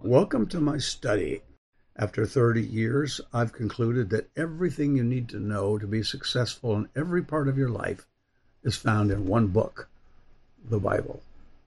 Welcome to my study. After 30 years, I've concluded that everything you need to know to be successful in every part of your life is found in one book, the Bible.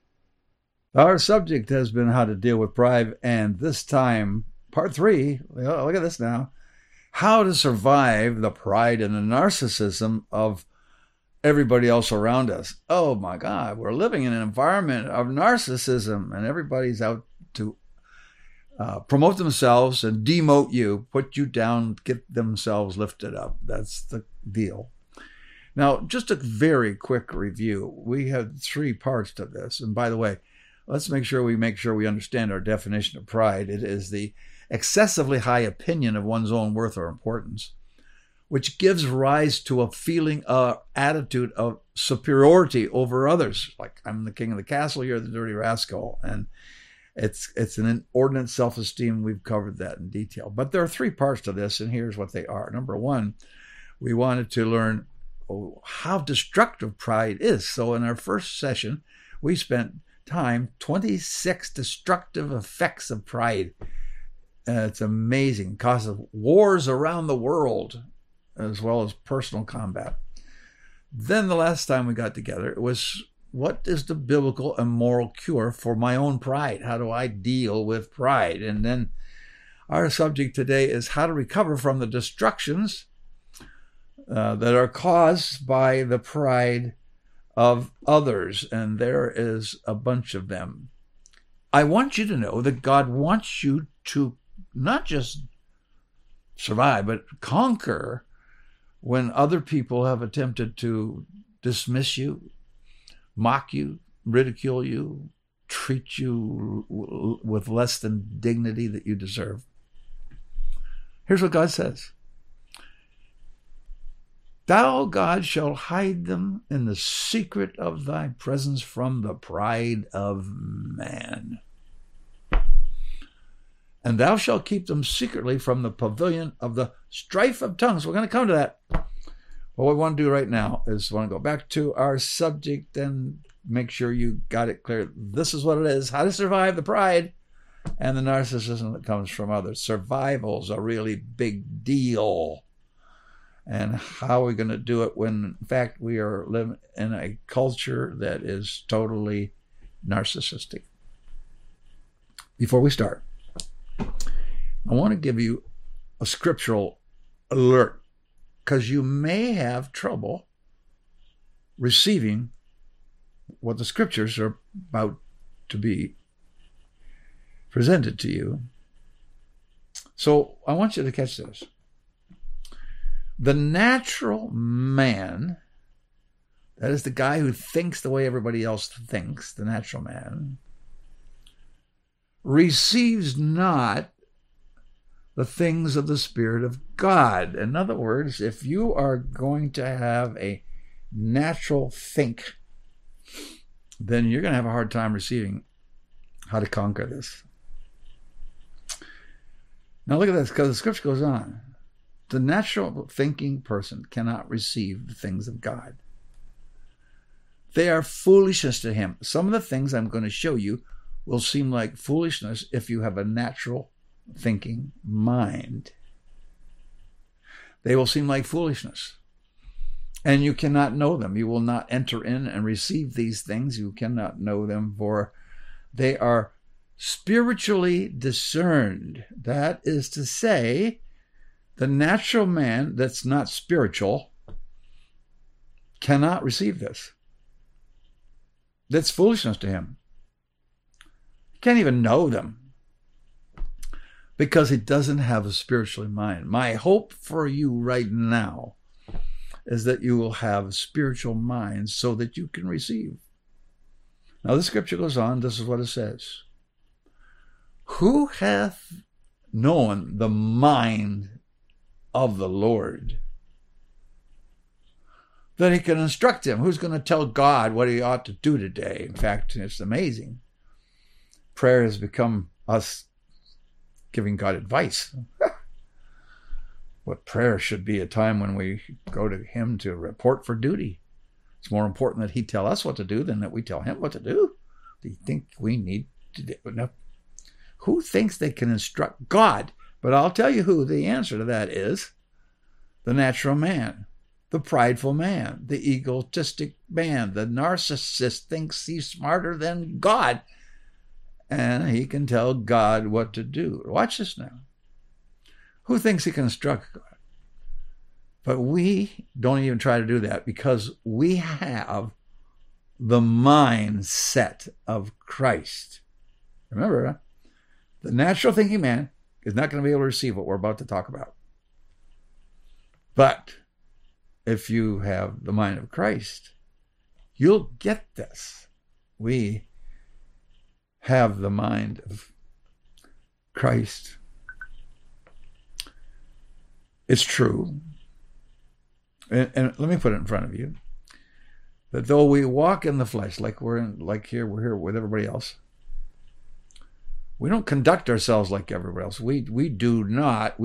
Our subject has been how to deal with pride, and this time, part 3, look at this now, how to survive the pride and the narcissism of everybody else around us. Oh my God, we're living in an environment of narcissism, and everybody's out to promote themselves and demote you, put you down, get themselves lifted up. That's the deal. Now, just a very quick review. We have 3 parts to this. And by the way, let's make sure we understand our definition of pride. It is the excessively high opinion of one's own worth or importance, which gives rise to a feeling, attitude of superiority over others. Like, I'm the king of the castle, you're the dirty rascal. And it's an inordinate self-esteem. We've covered that in detail. But there are 3 parts to this, and here's what they are. Number 1, we wanted to learn how destructive pride is. So in our first session, we spent time, 26 destructive effects of pride. It's amazing. It causes wars around the world, as well as personal combat. Then the last time we got together, it was, what is the biblical and moral cure for my own pride? How do I deal with pride? And then our subject today is how to recover from the destructions that are caused by the pride of others. And there is a bunch of them. I want you to know that God wants you to not just survive, but conquer when other people have attempted to dismiss you, mock you, ridicule you, treat you with less than dignity that you deserve. Here's what God says. Thou, God, shalt hide them in the secret of thy presence from the pride of man. And thou shalt keep them secretly from the pavilion of the strife of tongues. We're going to come to that. What we want to do right now is want to go back to our subject and make sure you got it clear. This is what it is, how to survive the pride and the narcissism that comes from others. Survival is a really big deal. And how are we going to do it when, in fact, we are living in a culture that is totally narcissistic? Before we start, I want to give you a scriptural alert, because you may have trouble receiving what the scriptures are about to be presented to you. So I want you to catch this. The natural man, that is the guy who thinks the way everybody else thinks, the natural man, receives not the things of the Spirit of God. In other words, if you are going to have a natural think, then you're going to have a hard time receiving how to conquer this. Now look at this, because the scripture goes on. The natural thinking person cannot receive the things of God. They are foolishness to him. Some of the things I'm going to show you will seem like foolishness if you have a natural thinking mind. They will seem like foolishness. And you cannot know them. You will not enter in and receive these things. You cannot know them, for they are spiritually discerned. That is to say, the natural man that's not spiritual cannot receive this. That's foolishness to him. He can't even know them, because he doesn't have a spiritual mind. My hope for you right now is that you will have a spiritual mind so that you can receive. Now the scripture goes on, this is what it says. Who hath known the mind of the Lord, that he can instruct him? Who's going to tell God what he ought to do today? In fact, it's amazing. Prayer has become us giving God advice. What prayer should be a time when we go to him to report for duty. It's more important that he tell us what to do than that we tell him what to do. Do you think we need to do enough? Who thinks they can instruct God? But I'll tell you who the answer to that is. The natural man, the prideful man, the egotistic man, the narcissist thinks he's smarter than God, and he can tell God what to do. Watch this now. Who thinks he can instruct God? But we don't even try to do that because we have the mindset of Christ. Remember, the natural thinking man is not going to be able to receive what we're about to talk about. But if you have the mind of Christ, you'll get this. We have the mind of Christ. It's true. And let me put it in front of you, that though we walk in the flesh, we're here with everybody else, we don't conduct ourselves like everybody else. We do not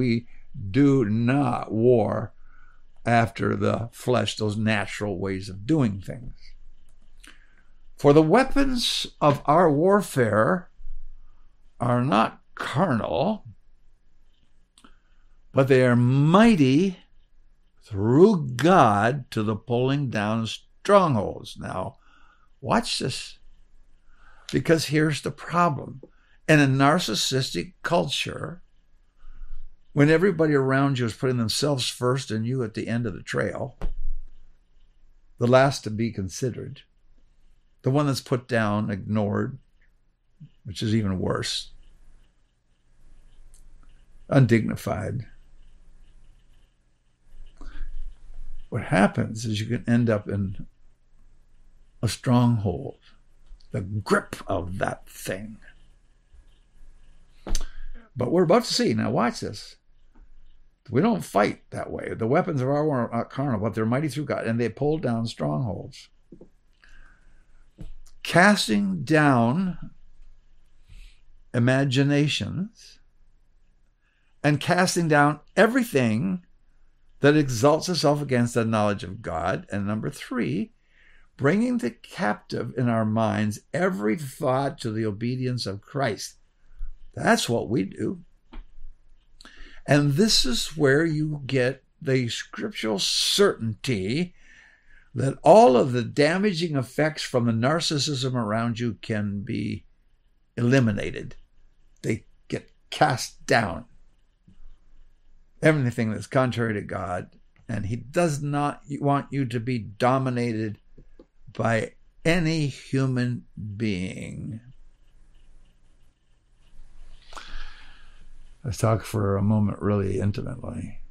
war after the flesh, those natural ways of doing things. For the weapons of our warfare are not carnal, but they are mighty through God to the pulling down strongholds. Now, watch this, because here's the problem. In a narcissistic culture, when everybody around you is putting themselves first and you at the end of the trail, the last to be considered, the one that's put down, ignored, which is even worse, undignified, what happens is you can end up in a stronghold, the grip of that thing. But we're about to see, now watch this. We don't fight that way. The weapons of our war are not carnal, but they're mighty through God, and they pull down strongholds. Casting down imaginations and casting down everything that exalts itself against the knowledge of God. And number 3, bringing the captive in our minds every thought to the obedience of Christ. That's what we do. And this is where you get the scriptural certainty that all of the damaging effects from the narcissism around you can be eliminated. They get cast down. Everything that's contrary to God, and he does not want you to be dominated by any human being. Let's talk for a moment really intimately.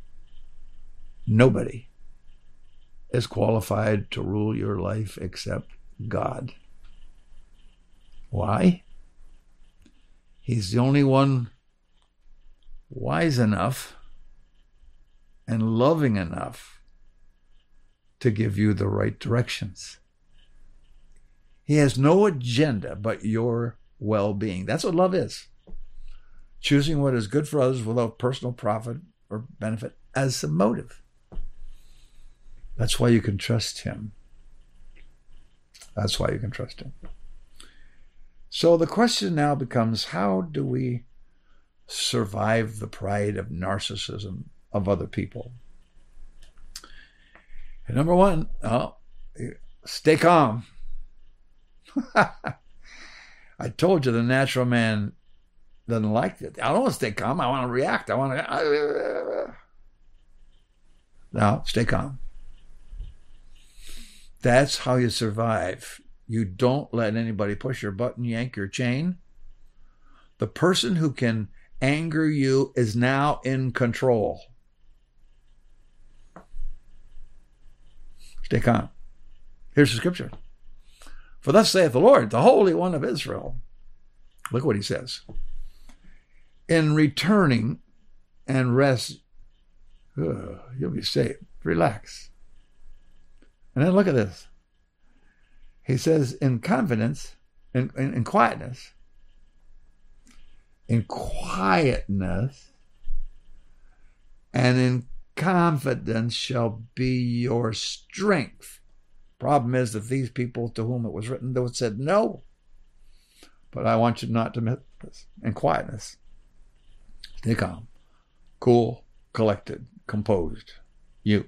Nobody is qualified to rule your life except God. Why? He's the only one wise enough and loving enough to give you the right directions. He has no agenda but your well-being. That's what love is. Choosing what is good for others without personal profit or benefit as a motive. That's why you can trust him. That's why you can trust him. So the question now becomes, how do we survive the pride of narcissism of other people? And number 1, stay calm. I told you the natural man doesn't like it. I don't want to stay calm. I want to react. I want to... Now, stay calm. That's how you survive. You don't let anybody push your button, yank your chain. The person who can anger you is now in control. Stay calm. Here's the scripture. For thus saith the Lord, the Holy One of Israel. Look what he says. In returning and rest, you'll be safe. Relax. And then look at this. He says, in confidence, in quietness, and in confidence shall be your strength. Problem is that these people to whom it was written, they said no. But I want you not to miss this. And quietness. Stay calm, cool, collected, composed. You.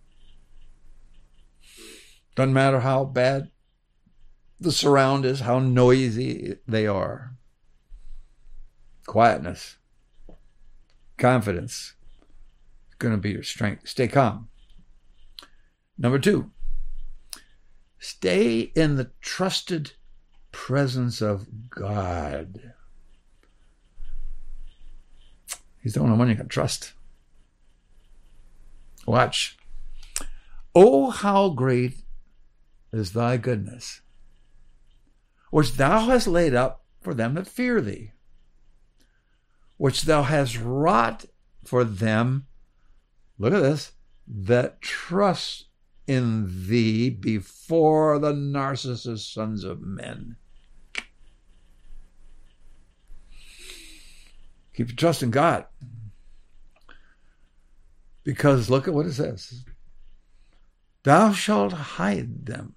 Doesn't matter how bad the surround is, how noisy they are. Quietness, confidence is going to be your strength. Stay calm. Number 2, stay in the trusted presence of God. He's the only one you can trust. Watch. Oh, how great is thy goodness, which thou hast laid up for them that fear thee, which thou hast wrought for them, look at this, that trust in thee before the Narcissus sons of men. Keep your trust in God. Because look at what it says. Thou shalt hide them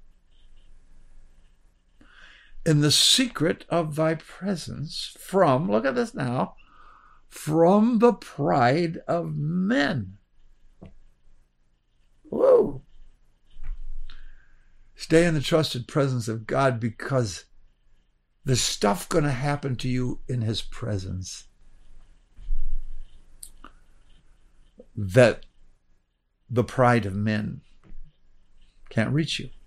in the secret of thy presence from, look at this now, from the pride of men. Whoa. Stay in the trusted presence of God because there's stuff going to happen to you in his presence that the pride of men can't reach you.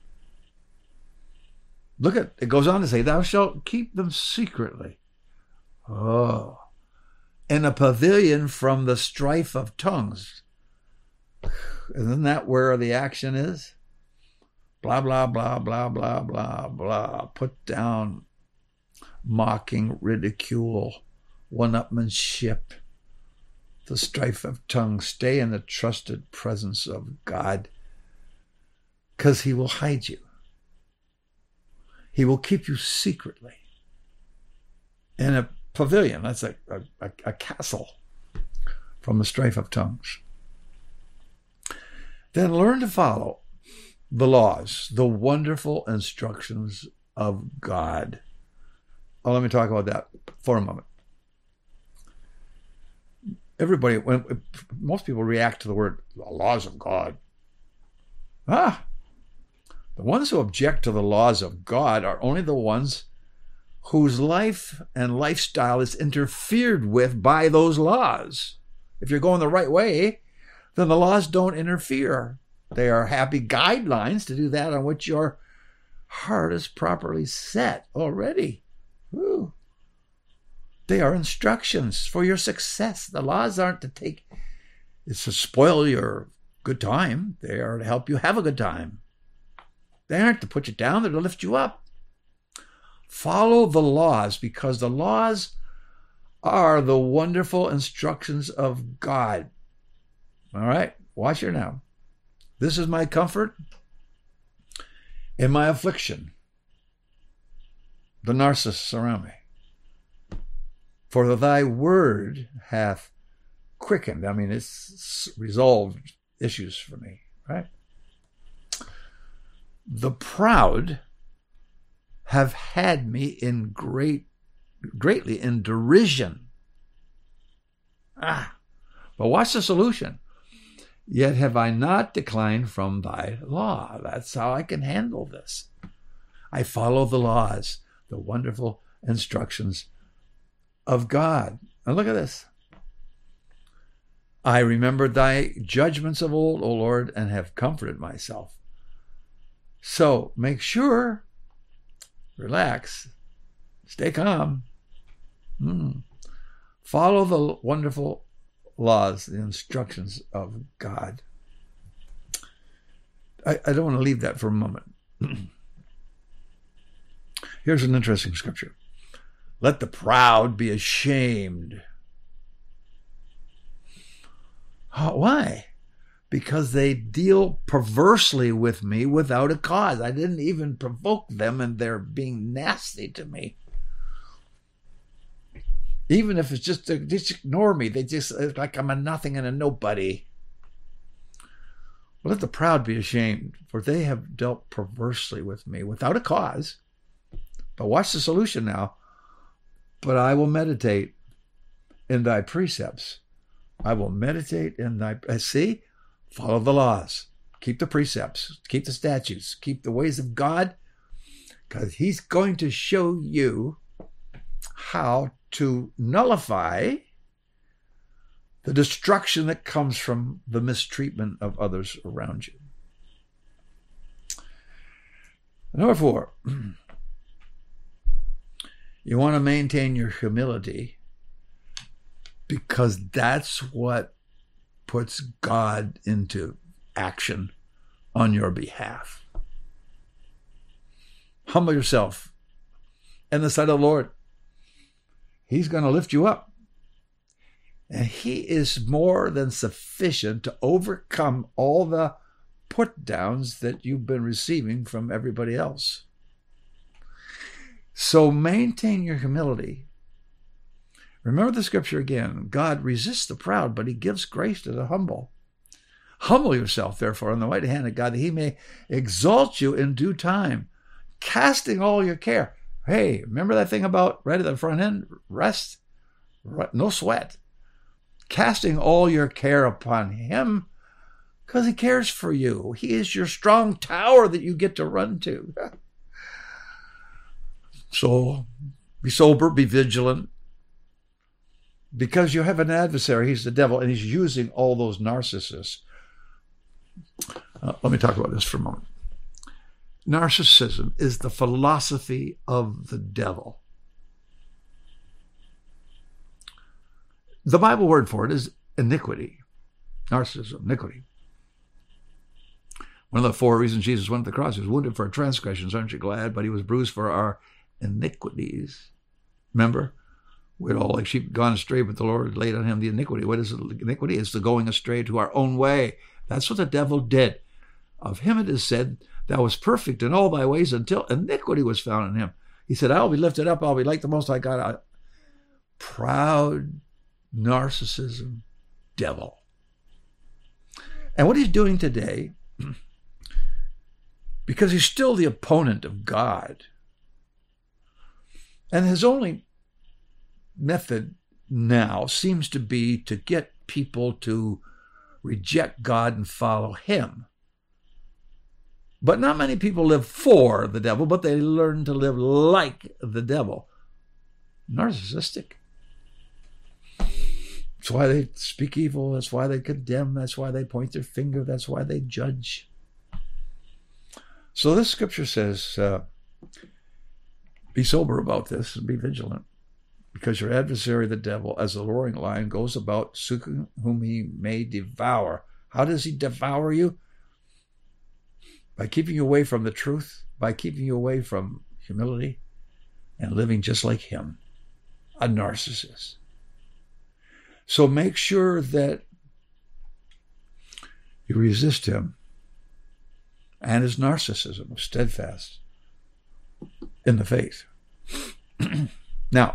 Look at it, goes on to say, thou shalt keep them secretly. Oh, in a pavilion from the strife of tongues. Isn't that where the action is? Blah, blah, blah, blah, blah, blah, blah. Put down, mocking, ridicule, one-upmanship, the strife of tongues. Stay in the trusted presence of God because he will hide you. He will keep you secretly in a pavilion. That's a castle from the strife of tongues. Then learn to follow the laws, the wonderful instructions of God. Oh, let me talk about that for a moment. Most people react to the word the laws of God. The ones who object to the laws of God are only the ones whose life and lifestyle is interfered with by those laws. If you're going the right way, then the laws don't interfere. They are happy guidelines to do that on which your heart is properly set already. Woo. They are instructions for your success. The laws aren't to spoil your good time. They are to help you have a good time. They aren't to put you down. They're to lift you up. Follow the laws because the laws are the wonderful instructions of God. All right, watch here now. This is my comfort in my affliction. The narcissists around me. For thy word hath quickened. I mean, it's resolved issues for me, right? The proud have had me in greatly in derision. But watch the solution. Yet have I not declined from thy law. That's how I can handle this. I follow the laws, the wonderful instructions of God. And look at this. I remembered thy judgments of old, O Lord, and have comforted myself. So make sure, relax, stay calm. Follow the wonderful laws, the instructions of God. I don't want to leave that for a moment. Here's an interesting scripture. Let the proud be ashamed. Why? Because they deal perversely with me without a cause. I didn't even provoke them, and they're being nasty to me. Even if it's just ignore me. It's like I'm a nothing and a nobody. Let the proud be ashamed, for they have dealt perversely with me without a cause. But watch the solution now. But I will meditate in thy precepts. I will meditate in thy... See? Follow the laws. Keep the precepts. Keep the statutes. Keep the ways of God. Because he's going to show you how to nullify the destruction that comes from the mistreatment of others around you. Number 4, you want to maintain your humility because that's what puts God into action on your behalf. Humble yourself in the sight of the Lord. He's going to lift you up. And he is more than sufficient to overcome all the put downs that you've been receiving from everybody else. So maintain your humility. Remember the scripture again. God resists the proud, but he gives grace to the humble. Humble yourself, therefore, on the right hand of God, that he may exalt you in due time, casting all your care. Hey, remember that thing about right at the front end? Rest, no sweat. Casting all your care upon him because he cares for you. He is your strong tower that you get to run to. So be sober, be vigilant, because you have an adversary. He's the devil, and he's using all those narcissists. Let me talk about this for a moment. Narcissism is the philosophy of the devil. The Bible word for it is iniquity. Narcissism, iniquity. One of the 4 reasons Jesus went to the cross, he was wounded for our transgressions, aren't you glad? But he was bruised for our iniquities. Remember? We had all like sheep gone astray, but the Lord laid on him the iniquity. What is iniquity? It's the going astray to our own way. That's what the devil did. Of him it is said, thou wast perfect in all thy ways until iniquity was found in him. He said, I'll be lifted up. I'll be like the Most High God. Proud, narcissism, devil. And what he's doing today, because he's still the opponent of God, and his only method now seems to be to get people to reject God and follow him. But not many people live for the devil, but they learn to live like the devil. Narcissistic. That's why they speak evil. That's why they condemn. That's why they point their finger. That's why they judge. So this scripture says, be sober about this and be vigilant, because your adversary, the devil, as a roaring lion, goes about seeking whom he may devour. How does he devour you? By keeping you away from the truth, by keeping you away from humility, and living just like him, a narcissist. So make sure that you resist him and his narcissism, steadfast in the faith. Now,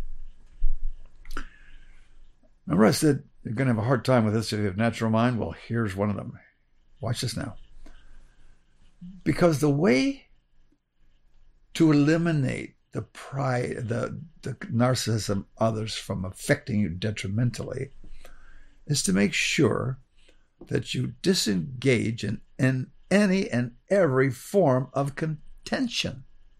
remember I said you're going to have a hard time with this if you have natural mind? Well, here's one of them. Watch this now. Because the way to eliminate the pride, the narcissism of others from affecting you detrimentally is to make sure that you disengage in any and every form of contention.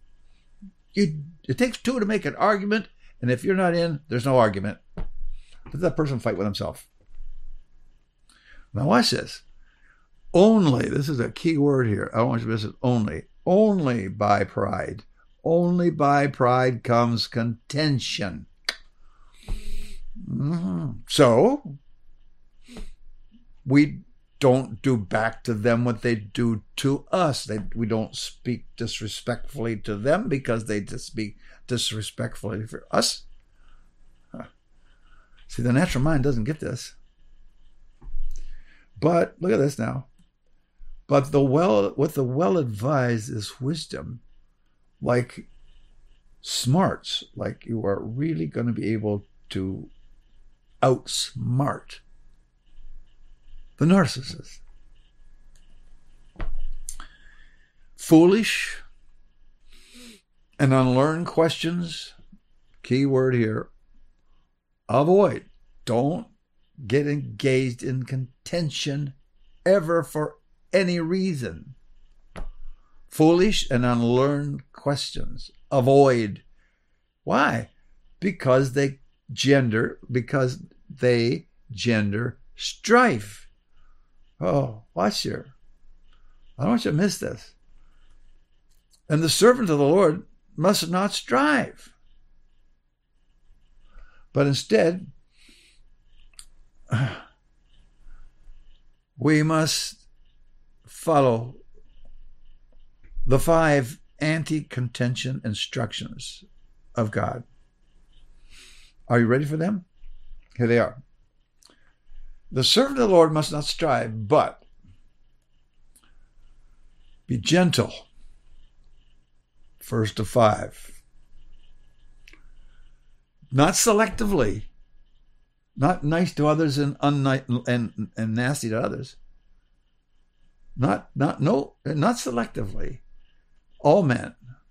It takes 2 to make an argument, and if you're not in, there's no argument. Let that person fight with himself. Now watch this. Only, this is a key word here. I don't want you to miss it. Only by pride. Only by pride comes contention. So, we don't do back to them what they do to us. We don't speak disrespectfully to them because they just speak disrespectfully for us. See, the natural mind doesn't get this. But look at this now. But what the well-advised is wisdom, like smarts, like you are really going to be able to outsmart the narcissist. Foolish and unlearned questions, key word here, avoid. Don't get engaged in contention ever for any reason. Foolish and unlearned questions, avoid. Why? Because they gender strife. Oh, watch here. I don't want you to miss this. And the servant of the Lord must not strive, but instead, we must follow the 5 anti-contention instructions of God. Are you ready for them? Here they are. The servant of the Lord must not strive, but be gentle. First of 5. Not selectively. Not nice to others and nasty to others. Not selectively. All men.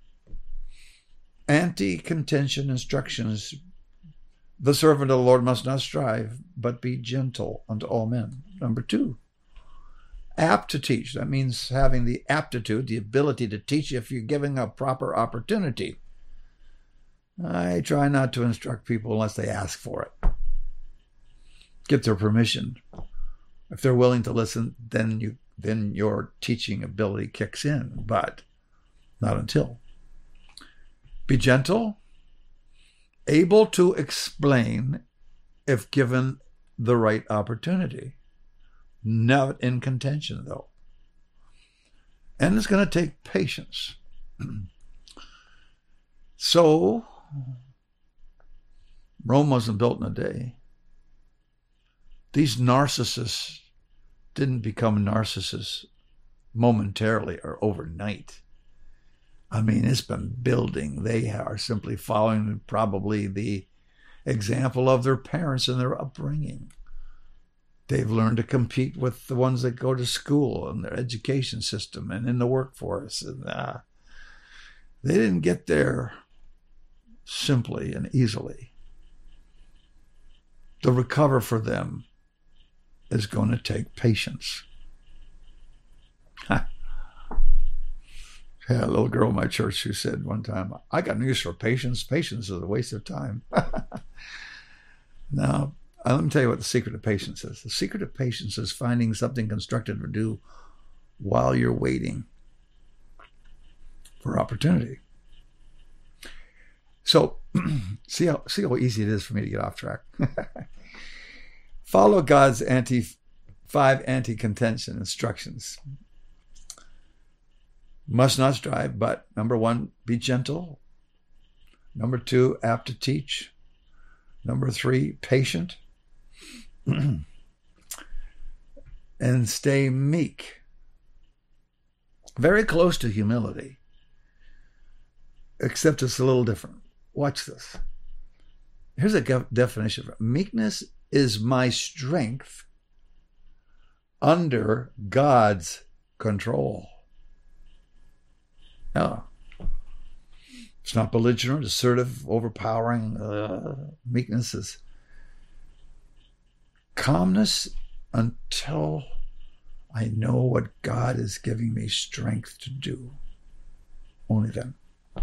Anti-contention instructions. The servant of the Lord must not strive, but be gentle unto all men. Number 2. Apt to teach. That means having the aptitude, the ability to teach if you're giving a proper opportunity. I try not to instruct people unless they ask for it. Get their permission. If they're willing to listen, then your teaching ability kicks in, but not until. Be gentle, able to explain if given the right opportunity. Not in contention, though. And it's going to take patience. So, Rome wasn't built in a day. These narcissists didn't become narcissists momentarily or overnight. I mean, it's been building. They are simply following probably the example of their parents and their upbringing. They've learned to compete with the ones that go to school and their education system and in the workforce. And they didn't get there simply and easily. To recover for them is going to take patience. I had a little girl in my church who said one time, I got no use for patience. Patience is a waste of time. Now, let me tell you what the secret of patience is. The secret of patience is finding something constructive to do while you're waiting for opportunity. So, see how easy it is for me to get off track. Follow God's 5 anti-contention instructions. Must not strive, but number 1, be gentle. Number 2, apt to teach. Number 3, patient. And stay meek. Very close to humility, except it's a little different. Watch this. Here's a definition. Meekness is my strength under God's control. No. It's not belligerent, assertive, overpowering. Meekness is calmness until I know what God is giving me strength to do. Only then.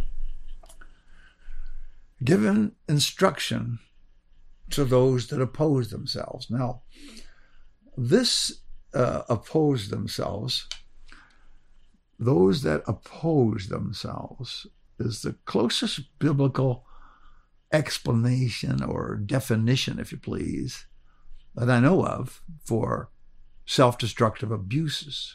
Given instruction to those that oppose themselves. Now, this oppose themselves, those that oppose themselves, is the closest biblical explanation or definition, if you please, that I know of for self-destructive abuses.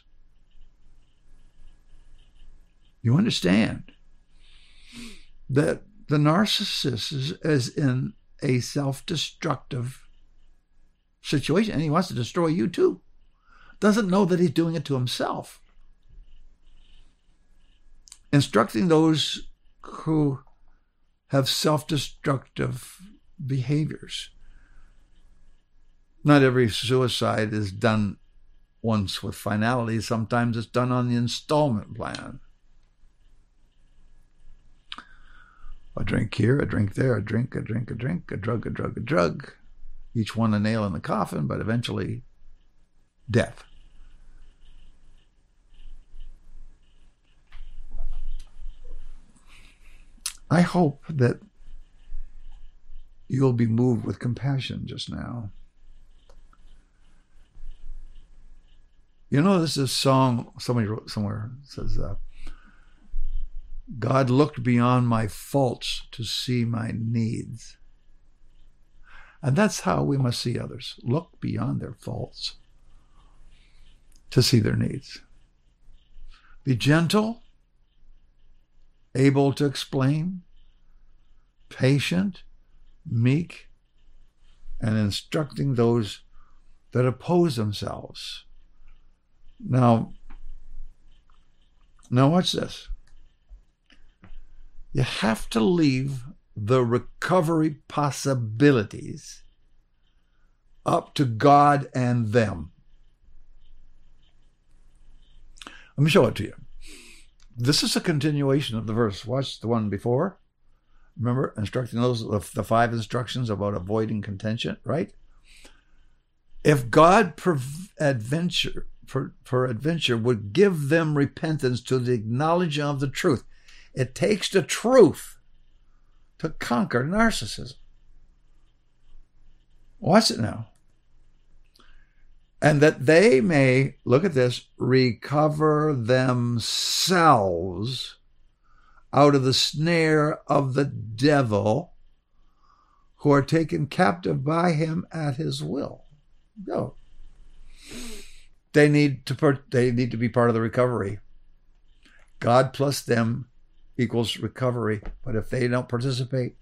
You understand that the narcissist is in a self-destructive situation, and he wants to destroy you too. Doesn't know that he's doing it to himself. Instructing those who have self-destructive behaviors. Not every suicide is done once with finality. Sometimes it's done on the installment plan. A drink here, a drink there, a drink, a drink, a drink, a drug, a drug, a drug. Each one a nail in the coffin, but eventually death. I hope that you'll be moved with compassion just now. You know, this is a song somebody wrote somewhere. It says, God looked beyond my faults to see my needs. And that's how we must see others. Look beyond their faults to see their needs. Be gentle, able to explain, patient, meek, and instructing those that oppose themselves. Now watch this. You have to leave the recovery possibilities up to God and them. Let me show it to you. This is a continuation of the verse. Watch the one before. Remember, instructing those, the 5 instructions about avoiding contention, right? If God peradventure would give them repentance to the acknowledging of the truth. It takes the truth to conquer narcissism. Watch it now. And that they may, look at this, recover themselves out of the snare of the devil, who are taken captive by him at his will. No. They need to be part of the recovery. God plus them equals recovery. But if they don't participate,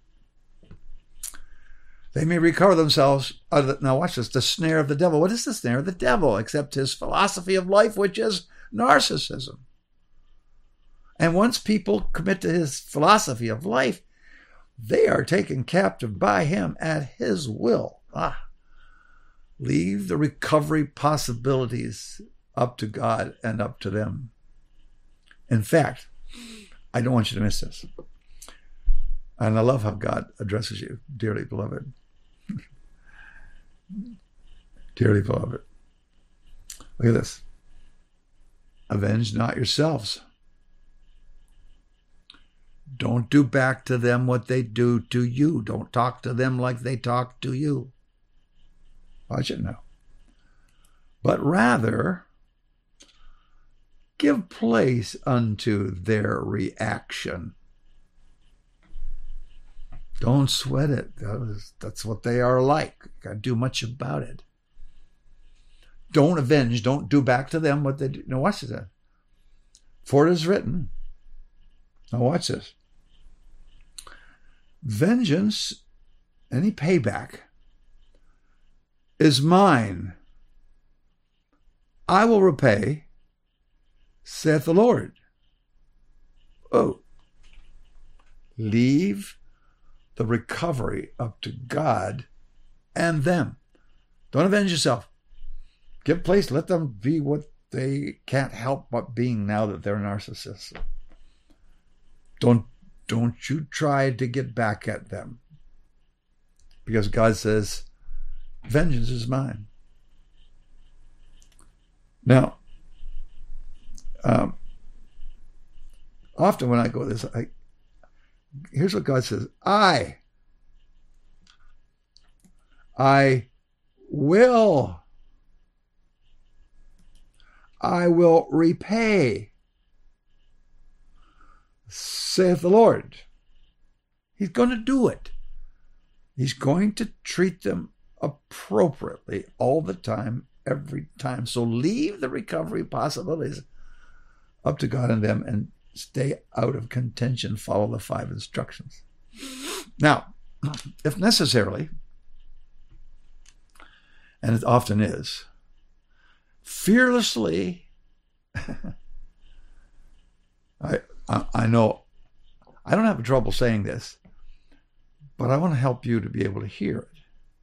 they may recover themselves out of the, now watch this, the snare of the devil. What is the snare of the devil? Except his philosophy of life, which is narcissism. And once people commit to his philosophy of life, they are taken captive by him at his will. Leave the recovery possibilities up to God and up to them. In fact, I don't want you to miss this. And I love how God addresses you, dearly beloved. Dearly beloved. Look at this. Avenge not yourselves. Don't do back to them what they do to you. Don't talk to them like they talk to you. Watch it now. But rather, give place unto their reaction. Don't sweat it. That's what they are like. You can't do much about it. Don't avenge. Don't do back to them what they do. Now watch this. For it is written. Now watch this. Vengeance, any payback, is mine. I will repay, saith the Lord. Oh. Leave the recovery up to God and them. Don't avenge yourself. Give place. Let them be what they can't help but being now that they're narcissists. Don't you try to get back at them. Because God says, vengeance is mine. Now, often when I go this, here's what God says. I will repay, saith the Lord. He's going to do it. He's going to treat them appropriately all the time, every time. So leave the recovery possibilities up to God and them and stay out of contention. Follow the 5 instructions. Now, if necessarily, and it often is, fearlessly, I know I don't have trouble saying this, but I want to help you to be able to hear it.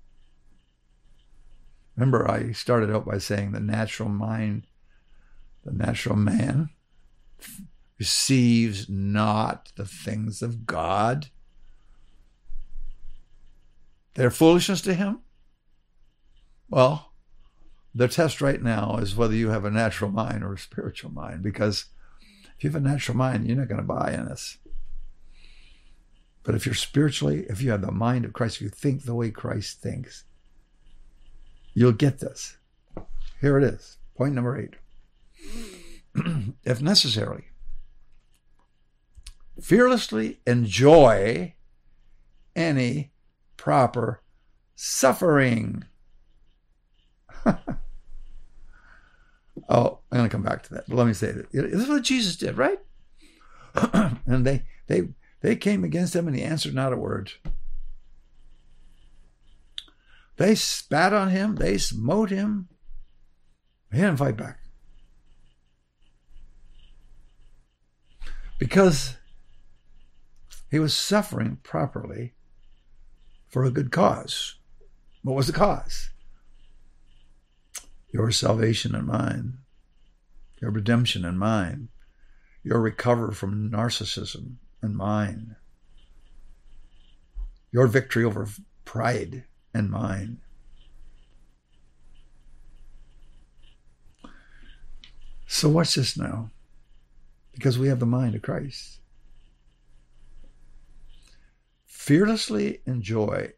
Remember, I started out by saying the natural mind, the natural man receives not the things of God. They're foolishness to him? Well, the test right now is whether you have a natural mind or a spiritual mind, because if you have a natural mind, you're not going to buy in this. But if you have the mind of Christ, if you think the way Christ thinks, you'll get this. Here it is. Point number 8. If necessary, fearlessly enjoy any proper suffering. Oh, I'm going to come back to that. But let me say that. This is what Jesus did, right? And they came against him and he answered not a word. They spat on him. They smote him. He didn't fight back. Because he was suffering properly for a good cause. What was the cause? Your salvation and mine. Your redemption and mine. Your recovery from narcissism and mine. Your victory over pride and mine. So watch this now, because we have the mind of Christ. Fearlessly enjoy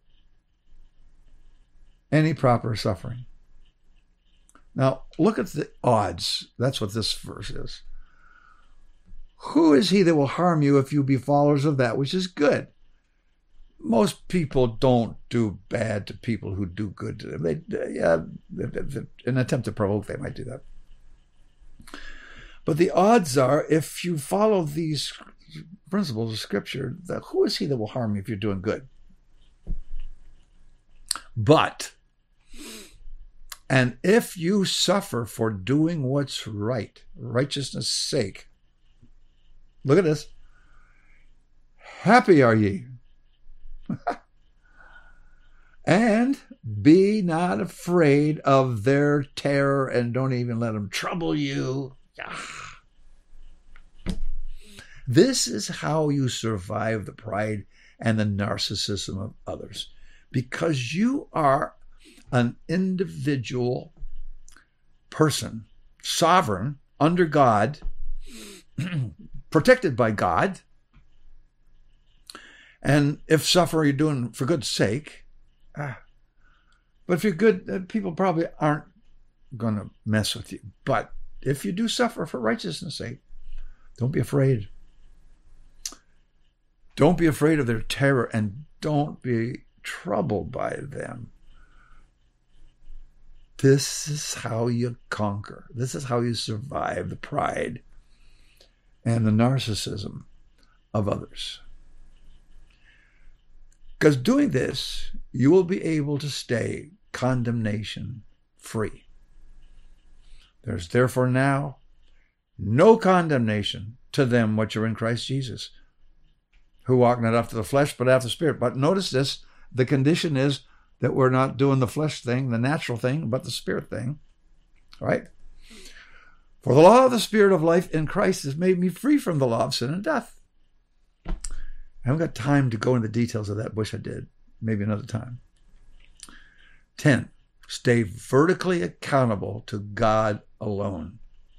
any proper suffering. Now, look at the odds. That's what this verse is. Who is he that will harm you if you be followers of that which is good? Most people don't do bad to people who do good to them. In an attempt to provoke, they might do that. But the odds are, if you follow these principles of Scripture, that who is he that will harm you if you're doing good? And if you suffer for doing what's right, righteousness' sake, look at this. Happy are ye. And be not afraid of their terror, and don't even let them trouble you. This is how you survive the pride and the narcissism of others, because you are an individual person, sovereign, under God, protected by God. And if suffer, you're doing for good sake. But if you're good, people probably aren't going to mess with you. But if you do suffer for righteousness' sake, don't be afraid. Don't be afraid of their terror, and don't be troubled by them. This is how you conquer. This is how you survive the pride and the narcissism of others. Because doing this, you will be able to stay condemnation free. There's therefore now no condemnation to them which are in Christ Jesus, who walk not after the flesh, but after the Spirit. But notice this, the condition is that we're not doing the flesh thing, the natural thing, but the Spirit thing, right? For the law of the Spirit of life in Christ has made me free from the law of sin and death. I haven't got time to go into the details of that. Wish I did. Maybe another time. 10, stay vertically accountable to God alone.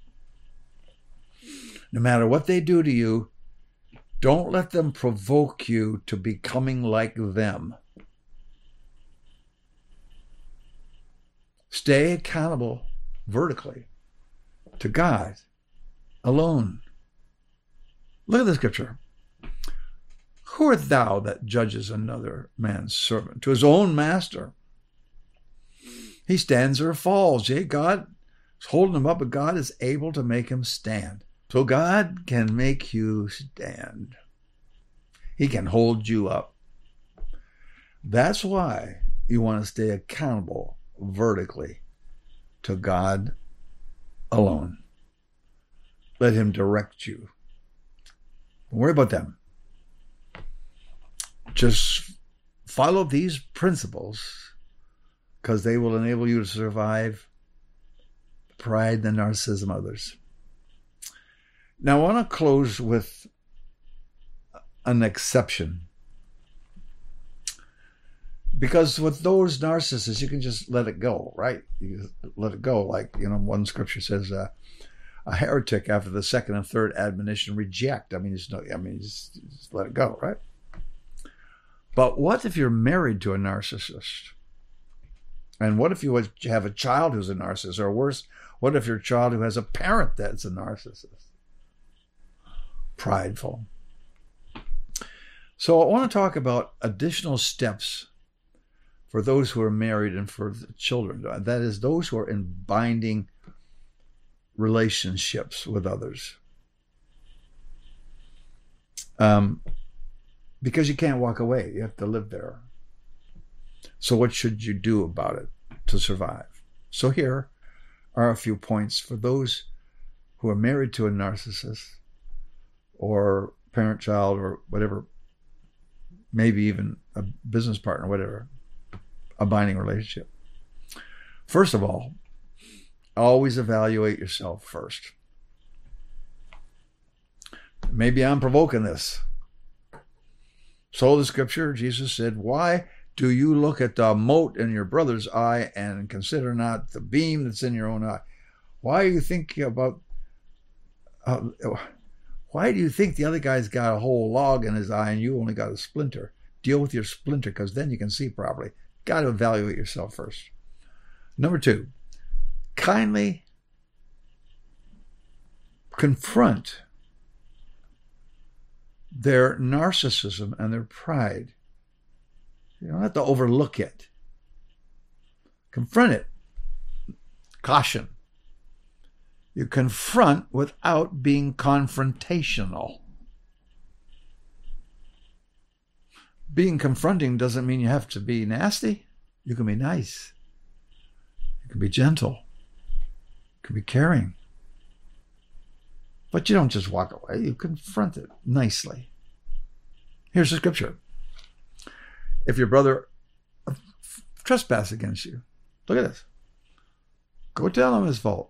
No matter what they do to you, don't let them provoke you to becoming like them. Stay accountable vertically to God alone. Look at the scripture. Who art thou that judges another man's servant? To his own master he stands or falls. Yea, God is holding him up, but God is able to make him stand. So God can make you stand. He can hold you up. That's why you want to stay accountable vertically to God alone. Let him direct you. Don't worry about them. Just follow these principles, because they will enable you to survive the pride and the narcissism of others. Now, I want to close with an exception. Because with those narcissists, you can just let it go, right? You just let it go. Like, one scripture says, a heretic after the second and third admonition reject. Just let it go, right? But what if you're married to a narcissist? And what if you have a child who's a narcissist? Or worse, what if your child who has a parent that's a narcissist? Prideful. So I want to talk about additional steps for those who are married and for the children. That is, those who are in binding relationships with others. Because you can't walk away. You have to live there. So what should you do about it to survive? So here are a few points for those who are married to a narcissist or parent-child or whatever, maybe even a business partner, whatever, a binding relationship. First of all, always evaluate yourself first. Maybe I'm provoking this. So the scripture, Jesus said, why do you look at the mote in your brother's eye and consider not the beam that's in your own eye? Why do you think the other guy's got a whole log in his eye and you only got a splinter? Deal with your splinter, because then you can see properly. Got to evaluate yourself first. Number 2, kindly confront their narcissism and their pride. You don't have to overlook it. Confront it. Caution. You confront without being confrontational. Being confronting doesn't mean you have to be nasty. You can be nice. You can be gentle. You can be caring. But you don't just walk away. You confront it nicely. Here's the scripture. If your brother trespasses against you, look at this. Go tell him his fault.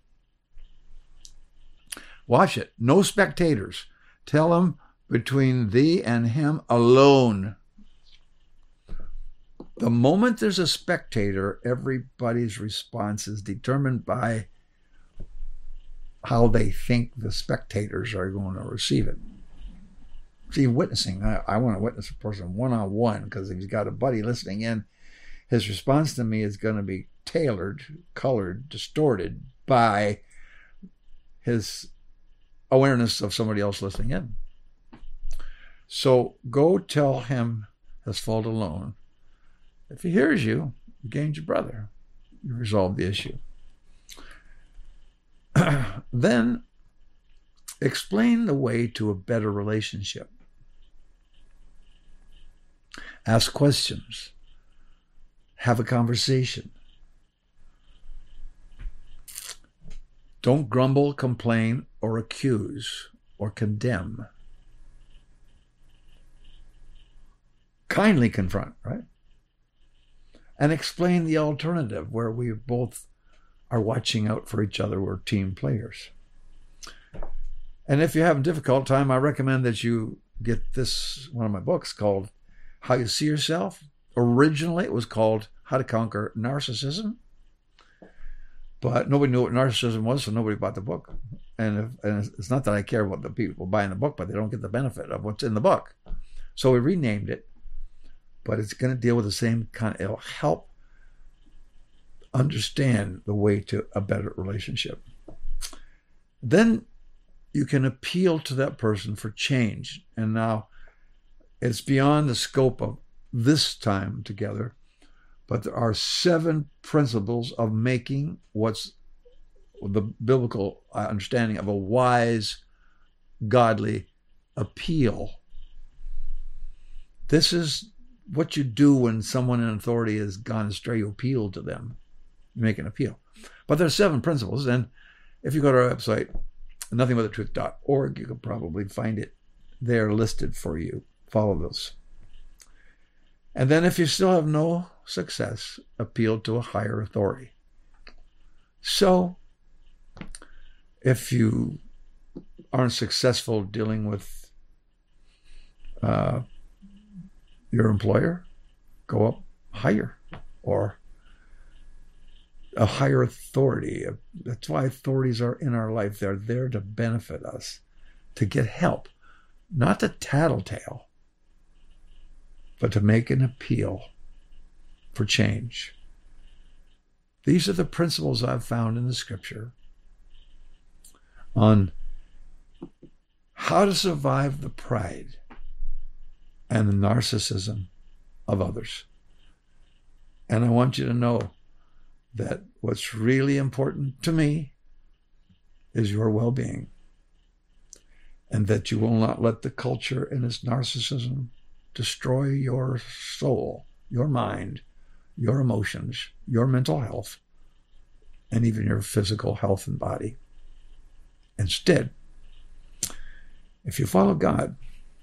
Watch it. No spectators. Tell him between thee and him alone. The moment there's a spectator, everybody's response is determined by how they think the spectators are going to receive it. See, witnessing, I want to witness a person one-on-one because he's got a buddy listening in. His response to me is going to be tailored, colored, distorted by his awareness of somebody else listening in. So go tell him his fault alone. If he hears you, you gained your brother. You resolved the issue. Then explain the way to a better relationship. Ask questions. Have a conversation. Don't grumble, complain, or accuse, or condemn. Kindly confront, right? And explain the alternative where we both are watching out for each other. We're team players. And if you have a difficult time, I recommend that you get this, one of my books called How You See Yourself. Originally, it was called How to Conquer Narcissism. But nobody knew what narcissism was, so nobody bought the book. And it's not that I care about the people buying the book, but they don't get the benefit of what's in the book. So we renamed it, but it's going to deal with the same kind. It'll help understand the way to a better relationship. Then you can appeal to that person for change. And now it's beyond the scope of this time together, but there are 7 principles of making what's the biblical understanding of a wise, godly appeal. This is what you do when someone in authority has gone astray. You appeal to them. You make an appeal. But there's 7 principles, and if you go to our website, nothingbuthetruth.org, you can probably find it there listed for you. Follow those. And then if you still have no success, appeal to a higher authority. So if you aren't successful dealing with your employer, go up higher or a higher authority. That's why authorities are in our life. They're there to benefit us, to get help, not to tattletale, but to make an appeal for change. These are the principles I've found in the scripture on how to survive the pride and the narcissism of others. And I want you to know that what's really important to me is your well-being, and that you will not let the culture and its narcissism destroy your soul, your mind, your emotions, your mental health, and even your physical health and body. Instead, if you follow God,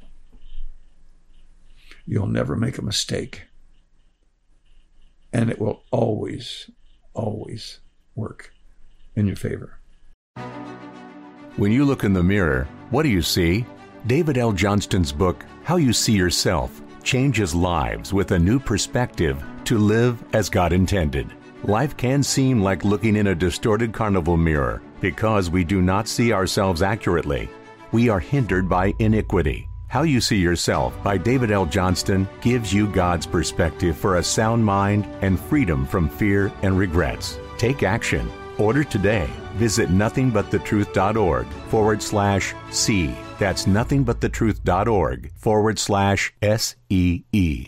you'll never make a mistake. And it will always, always work in your favor. When you look in the mirror, what do you see? David L. Johnston's book, How You See Yourself, changes lives with a new perspective to live as God intended. Life can seem like looking in a distorted carnival mirror because we do not see ourselves accurately. We are hindered by iniquity. How You See Yourself by David L. Johnston gives you God's perspective for a sound mind and freedom from fear and regrets. Take action. Order today. Visit nothingbuttetruth.org/see. That's nothingbuttetruth.org/SEE.